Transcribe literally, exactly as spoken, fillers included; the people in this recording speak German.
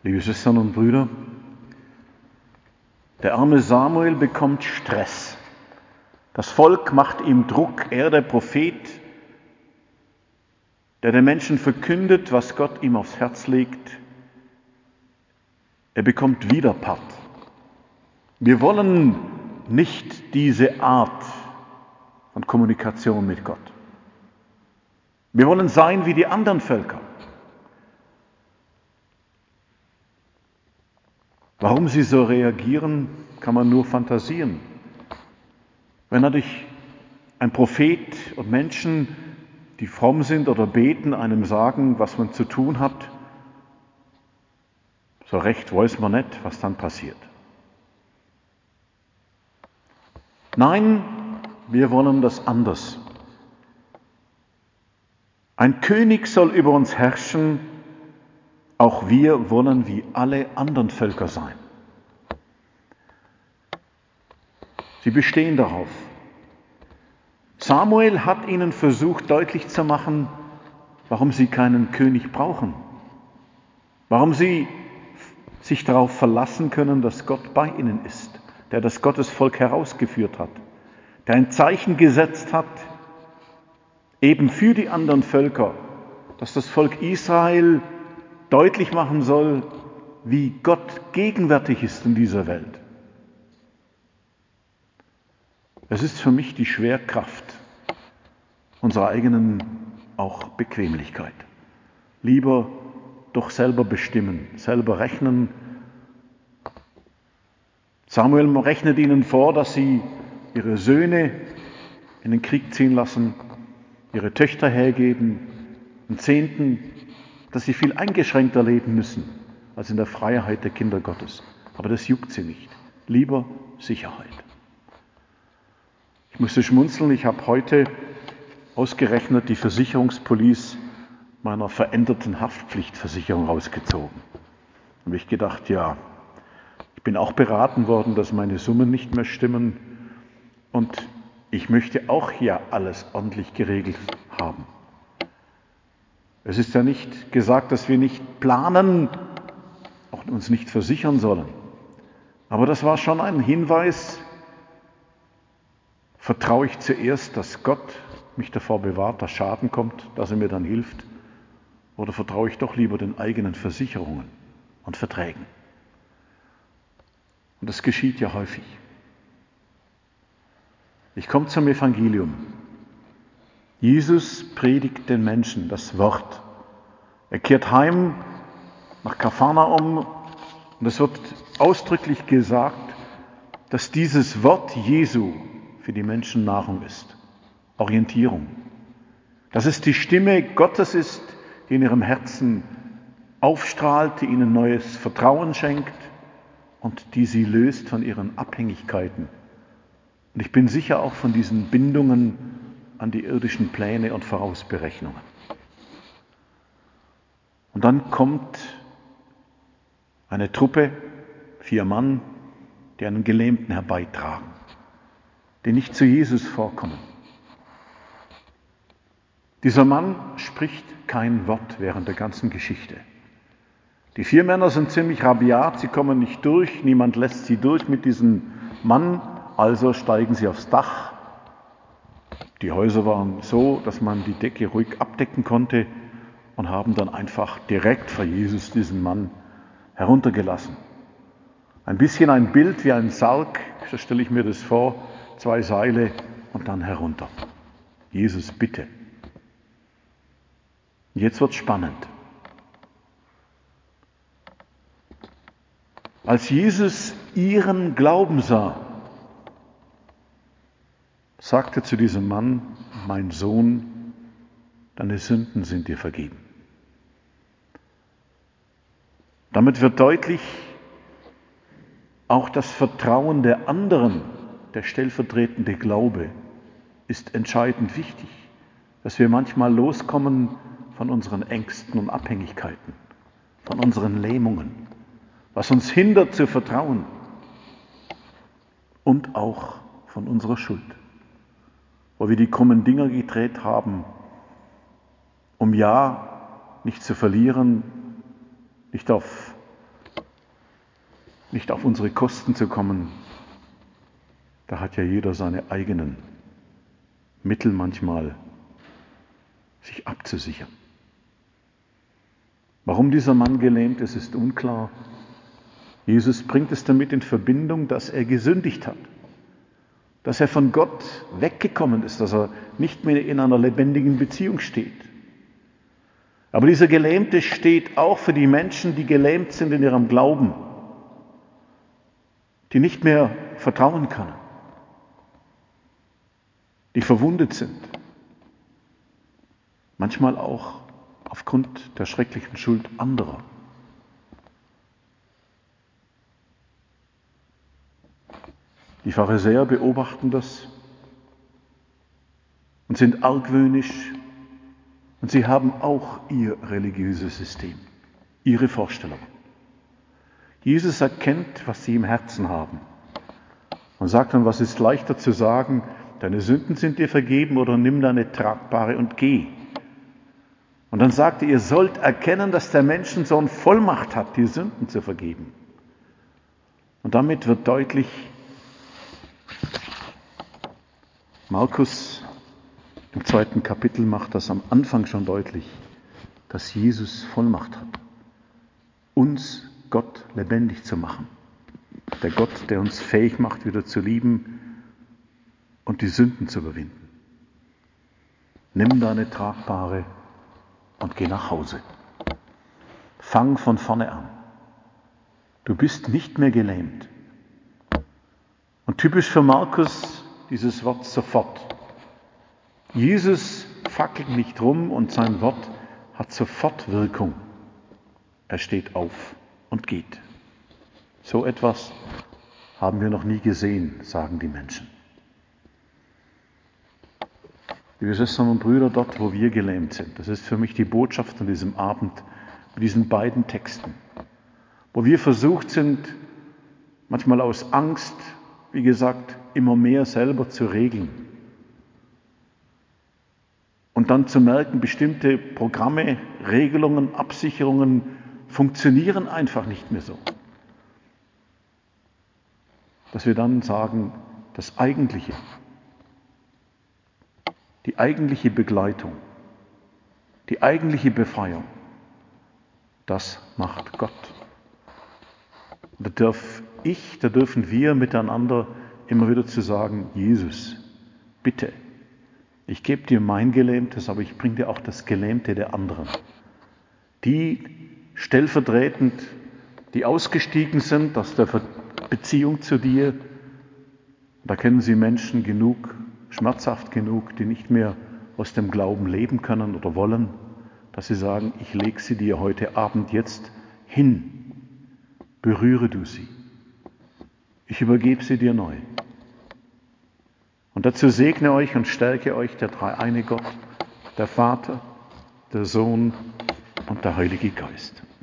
Liebe Schwestern und Brüder, der arme Samuel bekommt Stress. Das Volk macht ihm Druck, er, der Prophet, der den Menschen verkündet, was Gott ihm aufs Herz legt. Er bekommt Widerpart. Wir wollen nicht diese Art von Kommunikation mit Gott. Wir wollen sein wie die anderen Völker. Warum sie so reagieren, kann man nur fantasieren. Wenn natürlich ein Prophet und Menschen, die fromm sind oder beten, einem sagen, was man zu tun hat, so recht weiß man nicht, was dann passiert. Nein, wir wollen das anders. Ein König soll über uns herrschen, auch wir wollen wie alle anderen Völker sein. Sie bestehen darauf. Samuel hat ihnen versucht deutlich zu machen, warum sie keinen König brauchen, warum sie sich darauf verlassen können, dass Gott bei ihnen ist, der das Gottesvolk herausgeführt hat, der ein Zeichen gesetzt hat, eben für die anderen Völker, dass das Volk Israel deutlich machen soll, wie Gott gegenwärtig ist in dieser Welt. Es ist für mich die Schwerkraft unserer eigenen auch Bequemlichkeit. Lieber doch selber bestimmen, selber rechnen. Samuel rechnet ihnen vor, dass sie ihre Söhne in den Krieg ziehen lassen, ihre Töchter hergeben, einen Zehnten, dass sie viel eingeschränkter leben müssen als in der Freiheit der Kinder Gottes. Aber das juckt sie nicht. Lieber Sicherheit. Ich musste schmunzeln, ich habe heute ausgerechnet die Versicherungspolice meiner veränderten Haftpflichtversicherung rausgezogen. Da habe ich gedacht, ja, ich bin auch beraten worden, dass meine Summen nicht mehr stimmen und ich möchte auch hier alles ordentlich geregelt haben. Es ist ja nicht gesagt, dass wir nicht planen, auch uns nicht versichern sollen. Aber das war schon ein Hinweis, vertraue ich zuerst, dass Gott mich davor bewahrt, dass Schaden kommt, dass er mir dann hilft, oder vertraue ich doch lieber den eigenen Versicherungen und Verträgen? Und das geschieht ja häufig. Ich komme zum Evangelium. Jesus predigt den Menschen das Wort. Er kehrt heim nach Kapharnaum und es wird ausdrücklich gesagt, dass dieses Wort Jesu für die Menschen Nahrung ist, Orientierung. Dass es die Stimme Gottes ist, die in ihrem Herzen aufstrahlt, die ihnen neues Vertrauen schenkt und die sie löst von ihren Abhängigkeiten. Und ich bin sicher auch von diesen Bindungen an die irdischen Pläne und Vorausberechnungen. Und dann kommt eine Truppe, vier Mann, die einen Gelähmten herbeitragen, die nicht zu Jesus vorkommen. Dieser Mann spricht kein Wort während der ganzen Geschichte. Die vier Männer sind ziemlich rabiat, sie kommen nicht durch, niemand lässt sie durch mit diesem Mann, also steigen sie aufs Dach. Die Häuser waren so, dass man die Decke ruhig abdecken konnte und haben dann einfach direkt vor Jesus diesen Mann heruntergelassen. Ein bisschen ein Bild wie ein Sarg, so stelle ich mir das vor, zwei Seile und dann herunter. Jesus, bitte. Jetzt wird es spannend. Als Jesus ihren Glauben sah, sagte zu diesem Mann, mein Sohn, deine Sünden sind dir vergeben. Damit wird deutlich, auch das Vertrauen der anderen, der stellvertretende Glaube, ist entscheidend wichtig, dass wir manchmal loskommen von unseren Ängsten und Abhängigkeiten, von unseren Lähmungen, was uns hindert zu vertrauen und auch von unserer Schuld, wo wir die krummen Dinger gedreht haben, um ja nicht zu verlieren, nicht auf nicht auf unsere Kosten zu kommen. Da hat ja jeder seine eigenen Mittel manchmal, sich abzusichern. Warum dieser Mann gelähmt ist, ist unklar. Jesus bringt es damit in Verbindung, dass er gesündigt hat, dass er von Gott weggekommen ist, dass er nicht mehr in einer lebendigen Beziehung steht. Aber dieser Gelähmte steht auch für die Menschen, die gelähmt sind in ihrem Glauben, die nicht mehr vertrauen können, die verwundet sind, manchmal auch aufgrund der schrecklichen Schuld anderer. Die Pharisäer beobachten das und sind argwöhnisch und sie haben auch ihr religiöses System, ihre Vorstellung. Jesus erkennt, was sie im Herzen haben und sagt dann, was ist leichter zu sagen, deine Sünden sind dir vergeben oder nimm deine Tragbare und geh. Und dann sagt er, ihr sollt erkennen, dass der Menschensohn Vollmacht hat, die Sünden zu vergeben. Und damit wird deutlich, Markus im zweiten Kapitel macht das am Anfang schon deutlich, dass Jesus Vollmacht hat, uns Gott lebendig zu machen. Der Gott, der uns fähig macht, wieder zu lieben und die Sünden zu überwinden. Nimm deine Tragbare und geh nach Hause. Fang von vorne an. Du bist nicht mehr gelähmt. Und typisch für Markus dieses Wort sofort. Jesus fackelt nicht rum und sein Wort hat sofort Wirkung. Er steht auf und geht. So etwas haben wir noch nie gesehen, sagen die Menschen. Liebe Schwestern und Brüder, dort, wo wir gelähmt sind, das ist für mich die Botschaft an diesem Abend mit diesen beiden Texten, wo wir versucht sind, manchmal aus Angst, wie gesagt, immer mehr selber zu regeln und dann zu merken, bestimmte Programme, Regelungen, Absicherungen funktionieren einfach nicht mehr so. Dass wir dann sagen, das Eigentliche, die eigentliche Begleitung, die eigentliche Befreiung, das macht Gott. Da darf ich, da dürfen wir miteinander immer wieder zu sagen, Jesus, bitte, ich gebe dir mein Gelähmtes, aber ich bringe dir auch das Gelähmte der anderen. Die stellvertretend, die ausgestiegen sind aus der Beziehung zu dir, da kennen Sie Menschen genug, schmerzhaft genug, die nicht mehr aus dem Glauben leben können oder wollen, dass sie sagen, ich lege sie dir heute Abend jetzt hin, berühre du sie, ich übergebe sie dir neu. Und dazu segne euch und stärke euch der dreieine Gott, der Vater, der Sohn und der Heilige Geist.